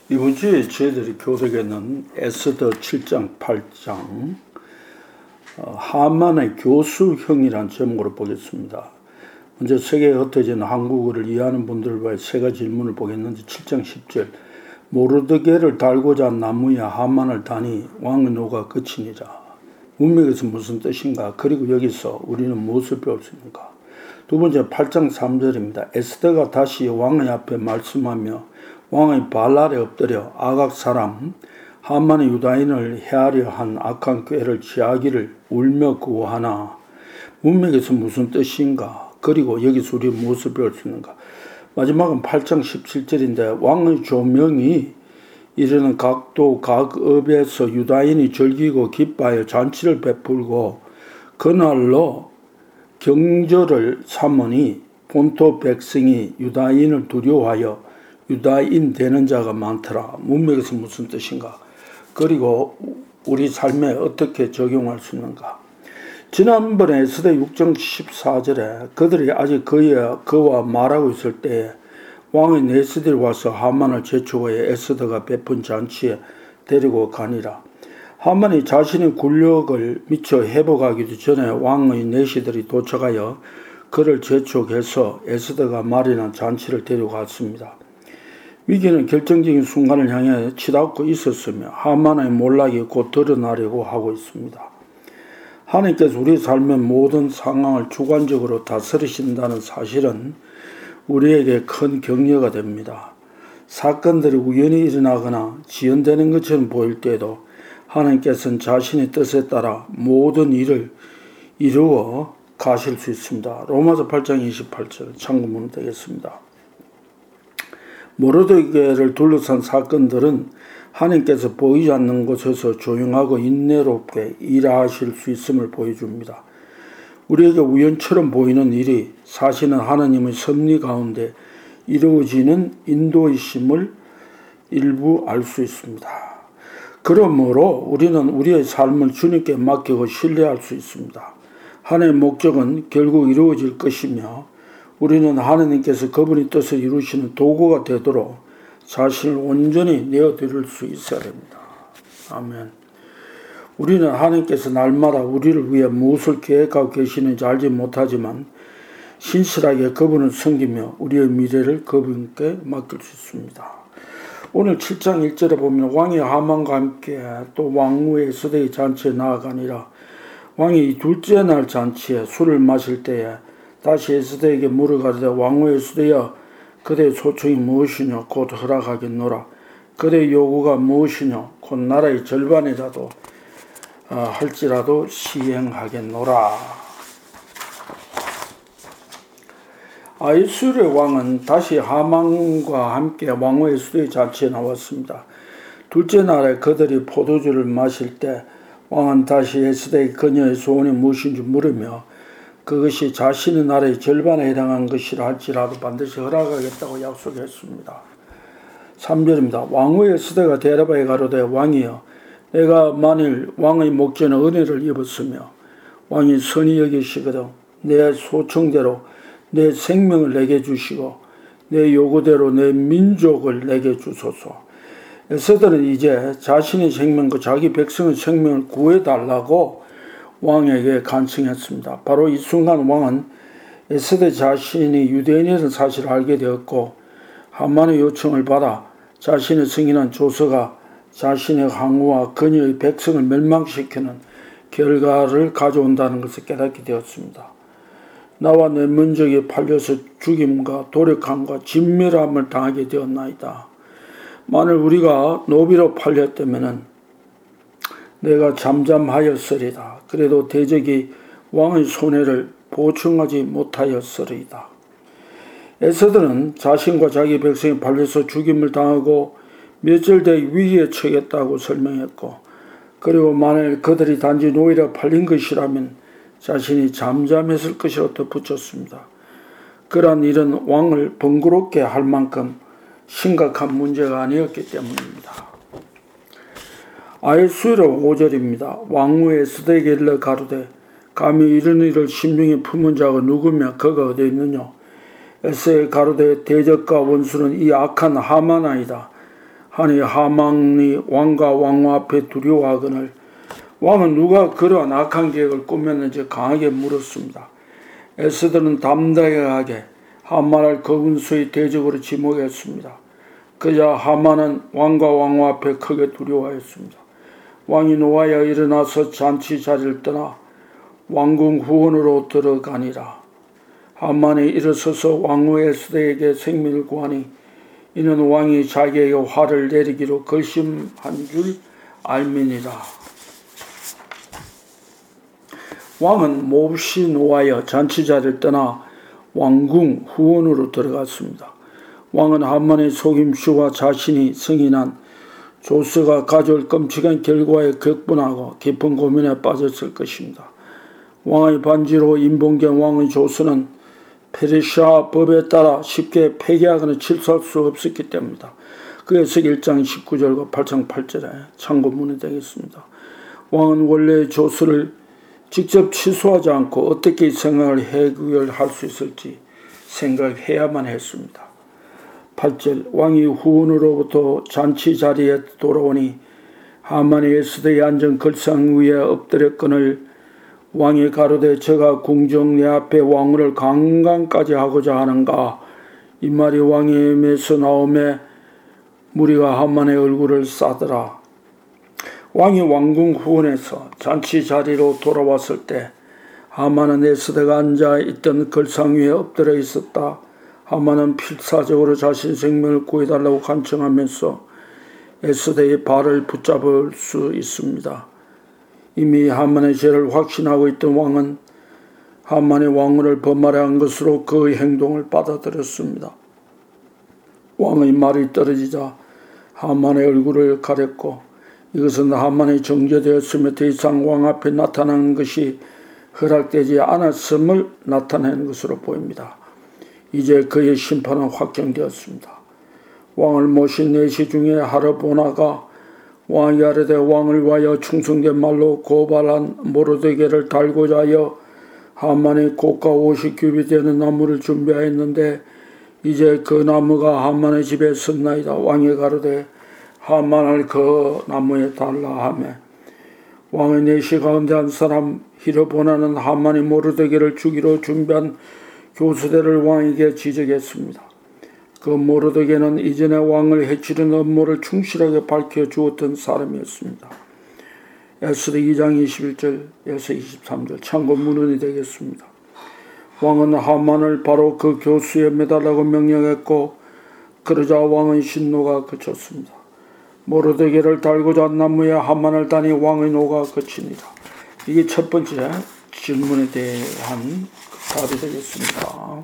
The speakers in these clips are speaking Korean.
이번 주에 저희들이 교독에는 에스더 7장 8장 하만의 교수형이라는 제목으로 보겠습니다. 먼저 세계에 흩어진 한국어를 이해하는 분들과의 세 가지 질문을 보겠는데 7장 10절 모르드게를 달고자 한 나무에 하만을 다니 왕의 노가 그치니라. 문맥에서 무슨 뜻인가? 그리고 여기서 우리는 무엇을 배울 수 있는가? 두 번째 8장 3절입니다. 에스더가 다시 왕의 앞에 말씀하며 왕의 발 아래 엎드려 아각 사람 하만의 유다인을 해하려 한 악한 꾀를 지하기를 울며 구하나. 문맥에서 무슨 뜻인가? 그리고 여기서 우리 무엇을 배울 수 있는가? 마지막은 8장 17절인데 왕의 조명이 이르는 각도 각업에서 유다인이 즐기고 기뻐하여 잔치를 베풀고 그날로 경절을 삼으니 본토 백성이 유다인을 두려워하여 유다인 되는 자가 많더라. 문맥에서 무슨 뜻인가? 그리고 우리 삶에 어떻게 적용할 수 있는가? 지난번에 에스더 6장 14절에 그들이 아직 그와 말하고 있을 때에 왕의 내스들이 와서 하만을 재촉하여 에스더가 베푼 잔치에 데리고 가니라. 하만이 자신의 군력을 미처 회복하기도 전에 왕의 내시들이 도착하여 그를 재촉해서 에스더가 마련한 잔치를 데리고 갔습니다. 위기는 결정적인 순간을 향해 치닫고 있었으며 하만의 몰락이 곧 드러나려고 하고 있습니다. 하나님께서 우리 삶의 모든 상황을 주관적으로 다스리신다는 사실은 우리에게 큰 격려가 됩니다. 사건들이 우연히 일어나거나 지연되는 것처럼 보일 때에도 하나님께서는 자신의 뜻에 따라 모든 일을 이루어 가실 수 있습니다. 로마서 8장 28절 참고문 되겠습니다. 모르드게를 둘러싼 사건들은 하나님께서 보이지 않는 곳에서 조용하고 인내롭게 일하실 수 있음을 보여줍니다. 우리에게 우연처럼 보이는 일이 사실은 하나님의 섭리 가운데 이루어지는 인도이심을 일부 알 수 있습니다. 그러므로 우리는 우리의 삶을 주님께 맡기고 신뢰할 수 있습니다. 하나님의 목적은 결국 이루어질 것이며 우리는 하나님께서 그분의 뜻을 이루시는 도구가 되도록 자신을 온전히 내어드릴 수 있어야 됩니다. 아멘. 우리는 하나님께서 날마다 우리를 위해 무엇을 계획하고 계시는지 알지 못하지만 신실하게 그분을 섬기며 우리의 미래를 그분께 맡길 수 있습니다. 오늘 7장 1절에 보면 왕이 하만과 함께 또 왕후의 에스더의 잔치에 나아가니라. 왕이 둘째 날 잔치에 술을 마실 때에 다시 에스더에게 물어가되 왕후 에스더여 그대의 소청이 무엇이냐 곧 허락하겠노라. 그대의 요구가 무엇이냐 곧 나라의 절반이라도 할지라도 시행하겠노라. 아수르의 왕은 다시 하만과 함께 왕후 에스더의 잔치에 나왔습니다. 둘째 날에 그들이 포도주를 마실 때 왕은 다시 에스더의 그녀의 소원이 무엇인지 물으며 그것이 자신의 나라의 절반에 해당한 것이라 할지라도 반드시 허락하겠다고 약속했습니다. 3절입니다. 왕후 에스더가 대답하여 가로되 왕이여 내가 만일 왕의 목전에 은혜를 입었으며 왕이 선히 여기시거든 내 소청대로 내 생명을 내게 주시고 내 요구대로 내 민족을 내게 주소서. 에스더는 이제 자신의 생명과 자기 백성의 생명을 구해달라고 왕에게 간청했습니다. 바로 이 순간 왕은 에스더 자신이 유대인이라는 사실을 알게 되었고 하만의 요청을 받아 자신의 승인한 조서가 자신의 항우와 그녀의 백성을 멸망시키는 결과를 가져온다는 것을 깨닫게 되었습니다. 나와 내 민족이 팔려서 죽임과 도력함과 진멸함을 당하게 되었나이다. 만일 우리가 노비로 팔렸다면 내가 잠잠하였으리다. 그래도 대적이 왕의 손해를 보충하지 못하였으리다. 에스더는 자신과 자기 백성이 팔려서 죽임을 당하고 몇절 뒤에 위기에 처했다고 설명했고 그리고 만일 그들이 단지 노예라 팔린 것이라면 자신이 잠잠했을 것이라고 덧붙였습니다. 그러한 일은 왕을 번거롭게 할 만큼 심각한 문제가 아니었기 때문입니다. 아수르 5절입니다. 왕후 에스더에게 일러 가로되 감히 이런 일을 심중에 품은 자가 누구며 그가 어디 있느냐. 에스더에 가로되 대적과 원수는 이 악한 하만아이다. 하니 하만이 왕과 왕후 앞에 두려워하거늘 왕은 누가 그러한 악한 계획을 꾸몄는지 강하게 물었습니다. 에스더는 담대하게 하만을 거군수의 대적으로 지목했습니다. 그자 하만은 왕과 왕후 앞에 크게 두려워하였습니다. 왕이 노하여 일어나서 잔치 자리를 떠나 왕궁 후원으로 들어가니라. 하만이 일어서서 왕후 에스더에게 생명을 구하니 이는 왕이 자기에게 화를 내리기로 결심한 줄 알미니라. 왕은 몹시 노하여 잔치 자리를 떠나 왕궁 후원으로 들어갔습니다. 왕은 하만의 속임수와 자신이 승인한 조서가 가져올 끔찍한 결과에 격분하고 깊은 고민에 빠졌을 것입니다. 왕의 반지로 임봉된 왕의 조서는 페르시아 법에 따라 쉽게 폐기하거나 취소할 수 없었기 때문이다. 그에서 1장 19절과 8장 8절에 참고문이 되겠습니다. 왕은 원래 조서를 직접 취소하지 않고 어떻게 생각을 해결할 수 있을지 생각해야만 했습니다. 8절 왕이 후원으로부터 잔치 자리에 돌아오니 하만이 에스더의 앉은 걸상 위에 엎드렸거늘 왕이 가로되 저가 궁정 내 앞에 왕후를 강간까지 하고자 하는가. 이 말이 왕의 입에서 나오매 무리가 하만의 얼굴을 싸더라. 왕이 왕궁 후원에서 잔치 자리로 돌아왔을 때 하만은 에스더가 앉아있던 걸상 위에 엎드려 있었다. 하만은 필사적으로 자신 생명을 구해달라고 간청하면서 에스더의 발을 붙잡을 수 있습니다. 이미 하만의 죄를 확신하고 있던 왕은 하만의 왕후를 범하려한 것으로 그 행동을 받아들였습니다. 왕의 말이 떨어지자 하만의 얼굴을 가렸고 이것은 하만이 정죄되었으며 더 이상 왕 앞에 나타나는 것이 허락되지 않았음을 나타내는 것으로 보입니다. 이제 그의 심판은 확정되었습니다. 왕을 모신 내시 중에 하르보나가 왕이 아뢰되 왕을 위하여 충성된 말로 고발한 모르드게를 달고자 하여 하만이 고가 50규빗 되는 나무를 준비하였는데 이제 그 나무가 하만의 집에 섰나이다. 왕이 가로되 하만을 그 나무에 달라 하매 왕의 내시 가운데 한 사람 히르보나는 하만이 모르드게를 죽이러 준비한 교수대를 왕에게 지적했습니다. 그 모르드게는 이전에 왕을 해치는 음모를 충실하게 밝혀주었던 사람이었습니다. 에스더 2장 21절에서 23절 참고 문헌이 되겠습니다. 왕은 하만을 바로 그 교수에 매달라고 명령했고 그러자 왕의 신노가 그쳤습니다. 모르드게를 달고자 한 나무에 하만을 다니 왕의 노가 그치니라. 이게 첫 번째 질문에 대한 답이 되겠습니다.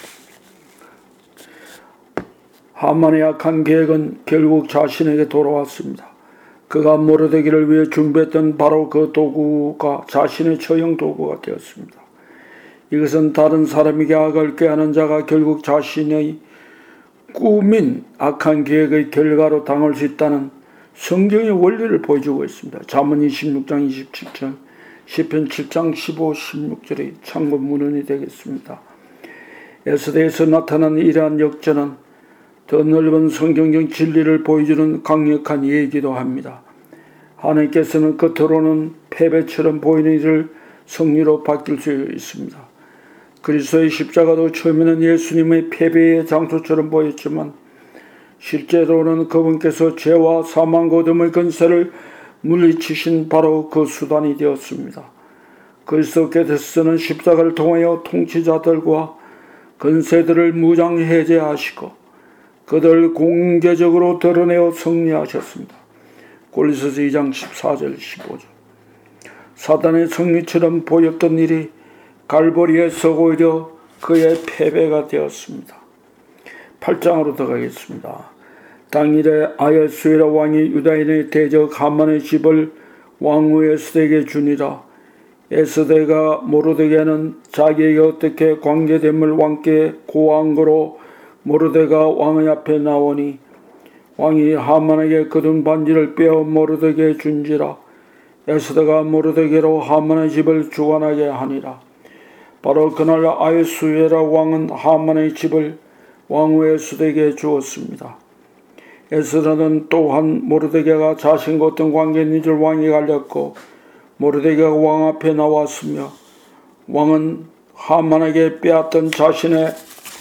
하만의 악한 계획은 결국 자신에게 돌아왔습니다. 그가 모르드게를 위해 준비했던 바로 그 도구가 자신의 처형 도구가 되었습니다. 이것은 다른 사람에게 악을 꾀하는 자가 결국 자신의 꾸민 악한 계획의 결과로 당할 수 있다는 성경의 원리를 보여주고 있습니다. 잠언 26장 27절, 시편 7장 15, 16절의 참고 문헌이 되겠습니다. 에스더에서 나타난 이러한 역전은 더 넓은 성경적 진리를 보여주는 강력한 예기도 합니다. 하나님께서는 겉으로는 패배처럼 보이는 일을 승리로 바뀔 수 있습니다. 그리스도의 십자가도 처음에는 예수님의 패배의 장소처럼 보였지만 실제로는 그분께서 죄와 사망과 어둠의 권세를 물리치신 바로 그 수단이 되었습니다. 그리스도께서는 십자가를 통하여 통치자들과 권세들을 무장해제하시고 그들 공개적으로 드러내어 승리하셨습니다. 골로새서 2장 14절 15절 사단의 승리처럼 보였던 일이 갈보리에서 오히려 그의 패배가 되었습니다. 8장으로 들어가겠습니다. 당일에 아하수에라 왕이 유다인의 대적 하만의 집을 왕후 에스더에게 주니라. 에스더가 모르드게는 자기에게 어떻게 관계됨을 왕께 고한 거로 모르드게가 왕의 앞에 나오니 왕이 하만에게 거둔 반지를 빼어 모르드게에 준지라. 에스더가 모르드게로 하만의 집을 주관하게 하니라. 바로 그날 아하수에라 왕은 하만의 집을 왕후 에스더에게 주었습니다. 에스더는 또한 모르드게가 자신과 어떤 관계에 있는 줄 왕이 알렸고 모르드게가 왕 앞에 나왔으며 왕은 하만에게 빼앗던 자신의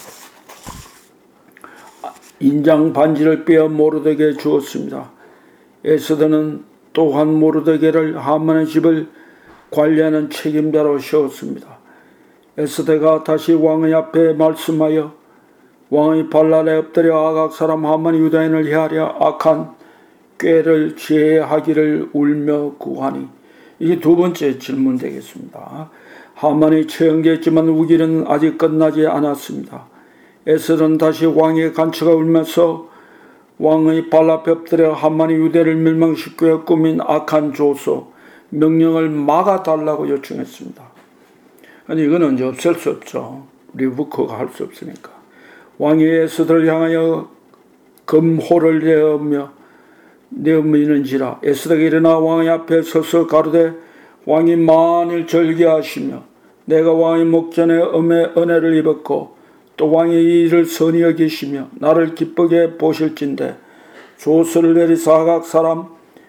인장 반지를 빼어 모르드게에 주었습니다. 에스더는 또한 모르드게를 하만의 집을 관리하는 책임자로 세웠습니다. 에스더가 다시 왕의 앞에 말씀하여 왕의 발날에 엎드려 아각 사람 하만이 유다인을 해하려 악한 꾀를 제하기를 울며 구하니, 이게 두 번째 질문 되겠습니다. 하만이 처형됐지만 우기는 아직 끝나지 않았습니다. 에스더는 다시 왕의 간처가 울면서 왕의 발 앞에 엎드려 하만이 유대를 멸망시키기 위해 꾸민 악한 조소 명령을 막아달라고 요청했습니다. 아니 이거는 이제 없앨 수 없죠. 리부커가 할 수 없으니까. 왕이 에스더를 향하여 금호를 내어미는지라. 에스더가 일어나 왕의 앞에 서서 가로되 왕이 만일 절개하시며 내가 왕의 목전에 은혜를 입었고 또 왕이 이 일을 선히 여기시며 나를 기쁘게 보실진대 조서를 내리사 아각 사람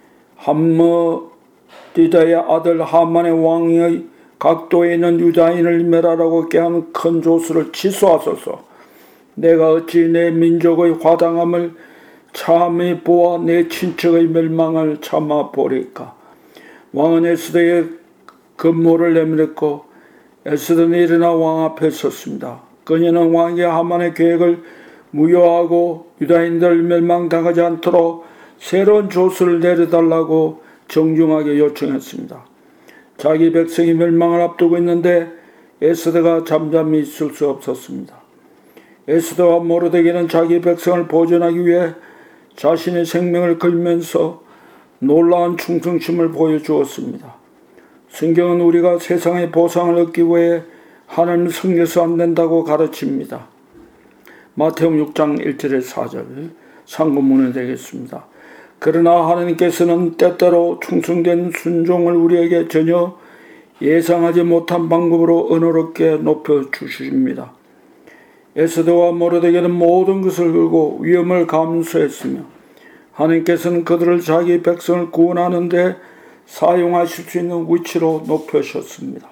함므디다의 아들 하만의 왕의 각도에 있는 유다인을 멸하라고 꾀한 큰 조서를 취소하소서. 내가 어찌 내 민족의 화당함을 참히 보아 내 친척의 멸망을 참아 보리까. 왕은 에스더의 금모를 내밀었고 에스더는 일어나 왕 앞에 섰습니다. 그녀는 왕이 하만의 계획을 무효하고 유다인들 멸망당하지 않도록 새로운 조서를 내려달라고 정중하게 요청했습니다. 자기 백성이 멸망을 앞두고 있는데 에스더가 잠잠히 있을 수 없었습니다. 에스더와 모르드게는 자기 백성을 보존하기 위해 자신의 생명을 걸면서 놀라운 충성심을 보여주었습니다. 성경은 우리가 세상의 보상을 얻기 위해 하나님을 섬겨서 안 된다고 가르칩니다. 마태복음 6장 1절에 4절 상고문이 되겠습니다. 그러나 하나님께서는 때때로 충성된 순종을 우리에게 전혀 예상하지 못한 방법으로 은혜롭게 높여주십니다. 에스더와 모르드게는 모든 것을 걸고 위험을 감수했으며 하나님께서는 그들을 자기 백성을 구원하는 데 사용하실 수 있는 위치로 높여셨습니다.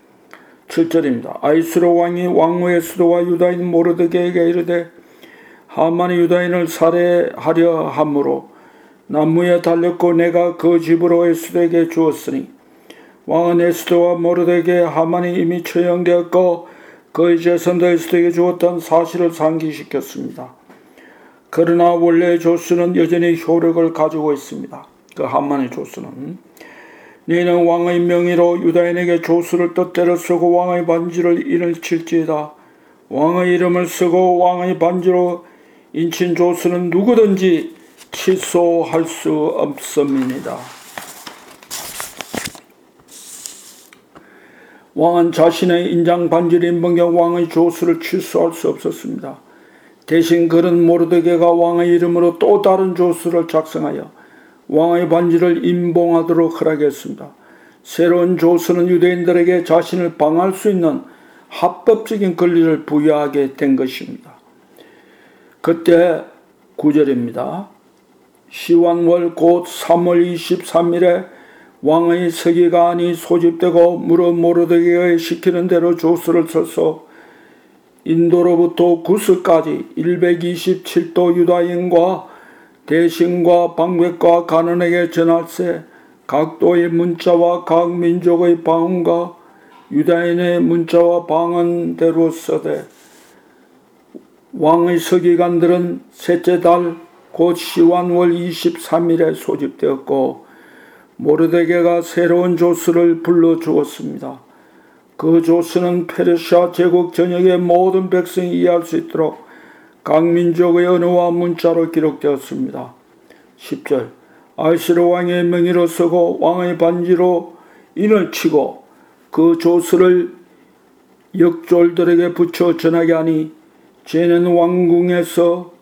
7절입니다. 아이수로 왕이 왕후의 수도와 유다인 모르드게에게 이르되 하만이 유다인을 살해하려 함으로 나무에 달렸고 내가 그 집으로 에스더에게 주었으니 왕은 에스더와 모르드게 하만이 이미 처형되었고 그의 재산도 에스더에게 주었다는 사실을 상기시켰습니다. 그러나 원래의 조수는 여전히 효력을 가지고 있습니다. 그 하만의 조수는 너희는 왕의 명의로 유다인에게 조수를 뜻대로 쓰고 왕의 반지를 인을 칠지어다. 왕의 이름을 쓰고 왕의 반지로 인친 조수는 누구든지 취소할 수 없음이니이다. 왕은 자신의 인장 반지를 입은 경우 왕의 조수를 취소할 수 없었습니다. 대신 그는 모르드게가 왕의 이름으로 또 다른 조수를 작성하여 왕의 반지를 임봉하도록 허락했습니다. 새로운 조수는 유대인들에게 자신을 방할 수 있는 합법적인 권리를 부여하게 된 것입니다. 그때 9절입니다. 시완월 곧 3월 23일에 왕의 서기관이 소집되고 무릇 모르드게가 시키는 대로 조서를 써서 인도로부터 구스까지 127도 유다인과 대신과 방백과 가난에게 전할세 각도의 문자와 각 민족의 방언과 유다인의 문자와 방언대로 써되 왕의 서기관들은 셋째 달 곧 시완월 23일에 소집되었고 모르드게가 새로운 조수를 불러주었습니다. 그 조수는 페르시아 제국 전역의 모든 백성이 이해할 수 있도록 각 민족의 언어와 문자로 기록되었습니다. 10절 아이스로 왕의 명의로 쓰고 왕의 반지로 인을 치고 그 조수를 역졸들에게 붙여 전하게 하니 쟤는 왕궁에서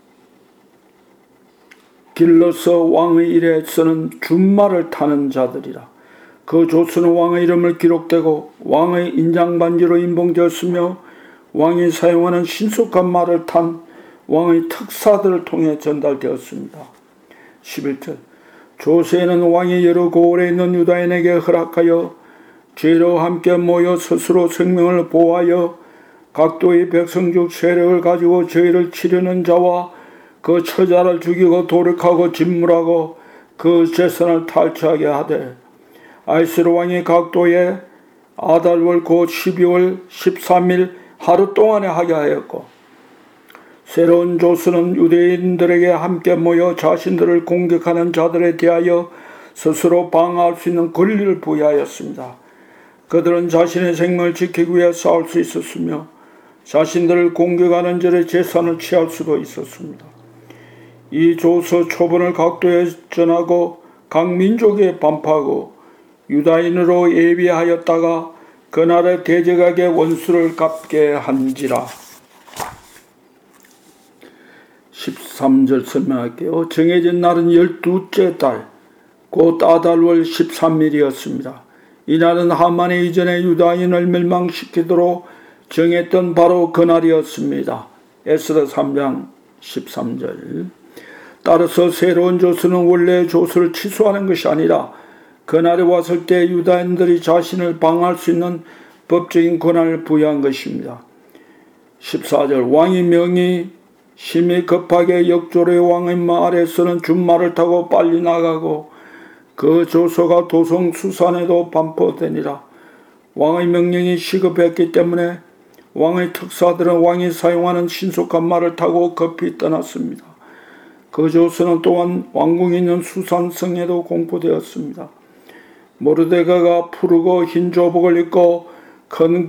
길러서 왕의 일에 쓰는 준말을 타는 자들이라. 그 조수는 왕의 이름을 기록되고 왕의 인장반지로 임봉되었으며 왕이 사용하는 신속한 말을 탄 왕의 특사들을 통해 전달되었습니다. 11절 조세는 왕이 여러 고을에 있는 유다인에게 허락하여 죄로 함께 모여 스스로 생명을 보호하여 각도의 백성중 세력을 가지고 저희를 치려는 자와 그 처자를 죽이고 도륙하고 진물하고 그 재산을 탈취하게 하되 아이스로 왕이 각도에 아달월 곧 12월 13일 하루 동안에 하게 하였고 새로운 조서는 유대인들에게 함께 모여 자신들을 공격하는 자들에 대하여 스스로 방어할 수 있는 권리를 부여하였습니다. 그들은 자신의 생명을 지키기 위해 싸울 수 있었으며 자신들을 공격하는 자의 재산을 취할 수도 있었습니다. 이 조서 초본을 각도에 전하고 각 민족에 반포하고 유다인으로 예비하였다가 그날의 대적에게 원수를 갚게 한지라. 13절 설명할게요. 정해진 날은 12째 달 곧 아달월 13일이었습니다. 이날은 하만이 이전에 유다인을 멸망시키도록 정했던 바로 그날이었습니다. 에스더 3장 13절 따라서 새로운 조서는 원래 조서를 취소하는 것이 아니라 그날에 왔을 때 유다인들이 자신을 방어할 수 있는 법적인 권한을 부여한 것입니다. 14절 왕의 명이 심히 급하게 역조의 왕의 말에서는 준말을 타고 빨리 나가고 그 조서가 도성 수산에도 반포되니라. 왕의 명령이 시급했기 때문에 왕의 특사들은 왕이 사용하는 신속한 말을 타고 급히 떠났습니다. 그 조서는 또한 왕궁이 있는 수산성에도 공포되었습니다. 모르데가가 푸르고 흰 조복을 입고 큰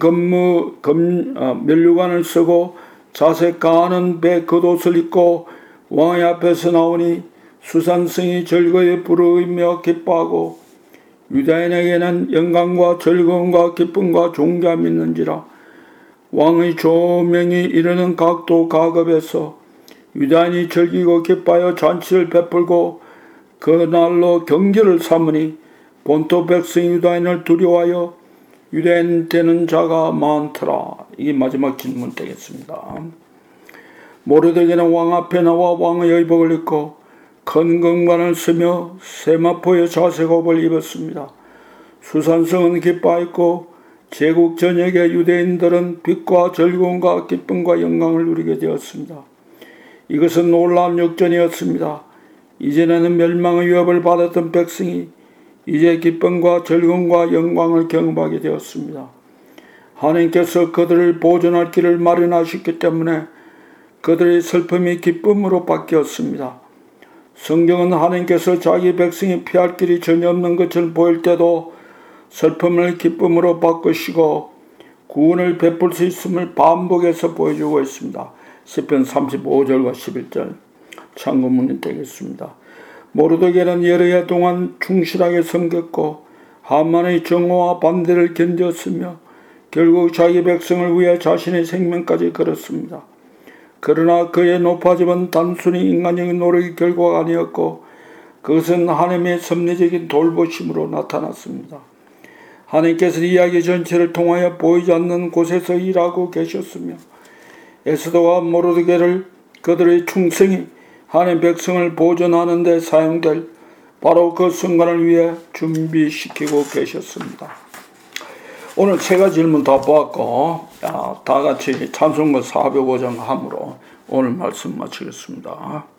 면류관을 쓰고 자색 가는 배 겉옷을 입고 왕의 앞에서 나오니 수산성이 즐거이 부르며 기뻐하고 유다인에게는 영광과 즐거움과 기쁨과 존귀함이 있는지라. 왕의 조명이 이르는 각도 가급에서 유다인이 즐기고 기뻐하여 잔치를 베풀고 그날로 경계를 삼으니 본토 백성 유다인을 두려워하여 유대인 되는 자가 많더라. 이게 마지막 질문 되겠습니다. 모르드게는 왕 앞에 나와 왕의 의복을 입고 큰 금관을 쓰며 세마포의 자색옷을 입었습니다. 수산성은 기뻐하였고 제국 전역의 유대인들은 빛과 즐거움과 기쁨과 영광을 누리게 되었습니다. 이것은 놀라운 역전이었습니다. 이전에는 멸망의 위협을 받았던 백성이 이제 기쁨과 즐거움과 영광을 경험하게 되었습니다. 하나님께서 그들을 보존할 길을 마련하셨기 때문에 그들의 슬픔이 기쁨으로 바뀌었습니다. 성경은 하나님께서 자기 백성이 피할 길이 전혀 없는 것을 보일 때도 슬픔을 기쁨으로 바꾸시고 구원을 베풀 수 있음을 반복해서 보여주고 있습니다. 시편 35절과 11절 참고문이 되겠습니다. 모르드게는 여러 해 동안 충실하게 섬겼고 하만의 정오와 반대를 견뎠으며 결국 자기 백성을 위해 자신의 생명까지 걸었습니다. 그러나 그의 높아짐은 단순히 인간적인 노력의 결과가 아니었고 그것은 하나님의 섭리적인 돌보심으로 나타났습니다. 하나님께서 이야기 전체를 통하여 보이지 않는 곳에서 일하고 계셨으며 에스더와 모르드게를 그들의 충성이 하나님의 백성을 보존하는 데 사용될 바로 그 순간을 위해 준비시키고 계셨습니다. 오늘 세 가지 질문 다 보았고 다 같이 찬송가 405장 함으로 오늘 말씀 마치겠습니다.